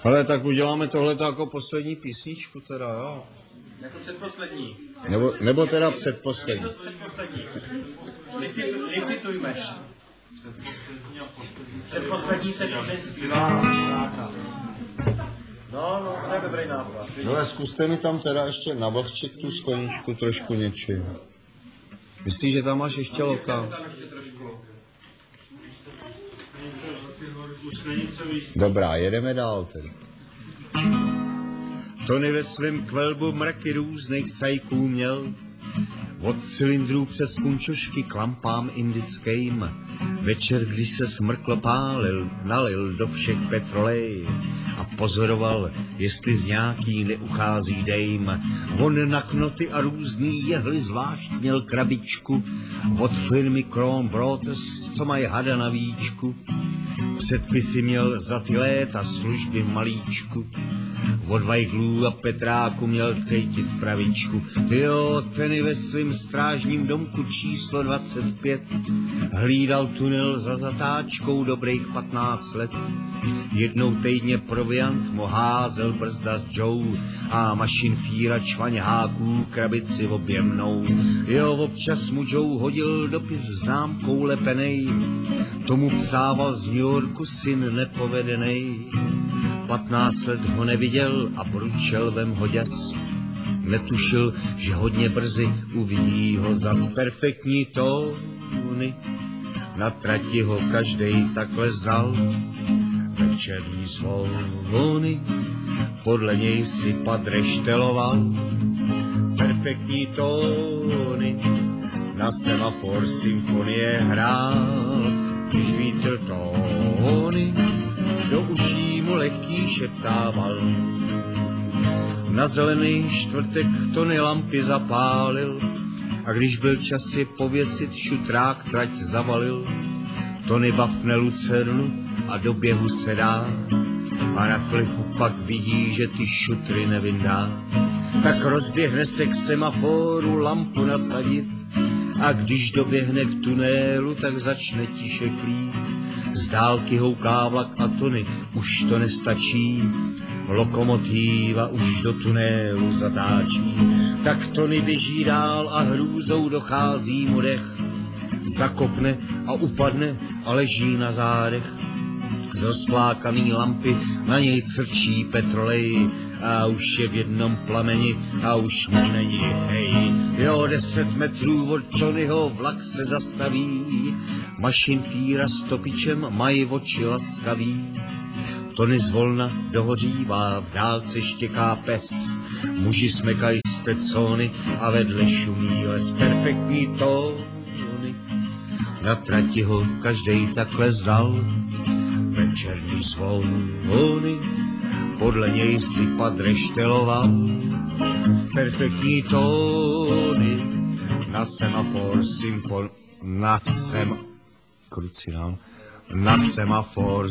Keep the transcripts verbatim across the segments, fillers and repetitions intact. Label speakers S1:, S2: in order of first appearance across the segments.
S1: Ale tak uděláme tohleto jako poslední písničku teda, jo?
S2: Jako předposlední.
S1: Nebo, nebo teda předposlední.
S2: Předposlední. Licitujmeš. Předposlední se zpívá. No, no, to je dobrý nápad.
S1: No ale zkuste mi tam teda ještě navlhčit tu skleničku trošku něčím. Myslíš, že tam máš ještě lokál? Dobrá, jedeme dál tedy. Tony ve svém kvelbu mraky různých cajků měl, od cylindrů přes punčošky k lampám indickým. Večer, když se smrklo pálil, nalil do všech petrolej a pozoroval, jestli z nějaký neuchází dejm. On na knoty a různý jehly zvlášť měl krabičku od firmy Crown Brothers, co mají hada na víčku. Předpisy měl za ty léta služby v malíčku. Od Vajglů a Petráku měl cejtit pravičku. Jo, ten ve svým strážním domku číslo dvacet pět hlídal tunel za zatáčkou dobrých patnáct let. Jednou týdně proviant mu házel brzda s Joe a mašinfíra čvaňháků krabici objemnou. Jo, občas mu Joe hodil dopis známkou lepenej, tomu psával z New Yorku syn nepovedenej. Patnáct let ho neviděl a bručel vem ho děs. Netušil, že hodně brzy uvidí ho zas. Perfektní tóny, na trati ho každej takhle znal. Večerní zvony, podle něj si padrešteloval. Perfektní tóny, na semafor symfonie hrál. Když vítr tóny, do uší mu lehký šeptával. Na zelený čtvrtek Tony lampy zapálil a když byl čas je pověsit, šutrák trať zavalil. Tony bafne lucernu a do běhu se dá a na fliku pak vidí, že ty šutry nevyndá. Tak rozběhne se k semaforu lampu nasadit a když doběhne k tunélu, tak začne tiše klít. Z dálky houká vlak a Tony, už to nestačí, lokomotíva už do tunélu zatáčí. Tak Tony běží dál a hrůzou dochází mu dech. Zakopne a upadne a leží na zádech. Z rozplákaný lampy na něj crčí petrolej a už je v jednom plameni a už mu není hej. Jo, deset metrů od Tonyho vlak se zastaví, mašinfíra s topičem mají oči laskaví. Tony zvolna dohořívá, v dálce štěká pes, muži smekají stecony a vedle šumí les. Perfektní tóny, na trati ho každej takhle znal. Večerní zvony, podle něj si padrešteloval. Perfektní tóny, na semafor symfon... Na sem... Krucinál. Na semafor...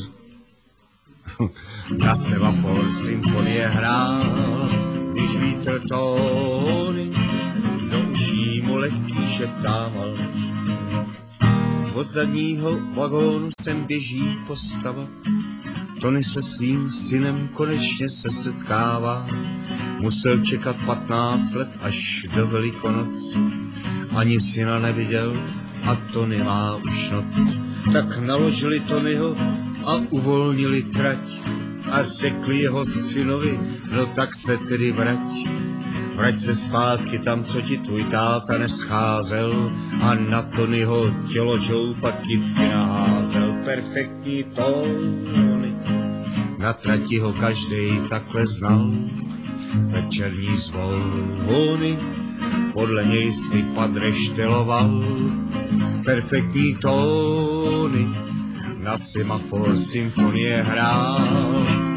S1: Na semafor symfonie hrál. Když vítr tóny, do uší mu lehký šeptával. Od zadního vagónu sem běží postava. Tony se svým synem konečně se setkává. Musel čekat patnáct let až do Velikonoc. Ani syna neviděl a Tony má už noc. Tak naložili Tonyho a uvolnili trať. A řekli jeho synovi, no tak se tedy vrať. Vrať se zpátky tam, co ti tvůj táta nescházel, a na Tonyho tělo Joe pak kytky naházel. Perfektní Tony, na trati ho každej takhle znal. Večerní zvony, podle něj si padrešteloval. Perfektní Tony, na semafor symfonie hrál.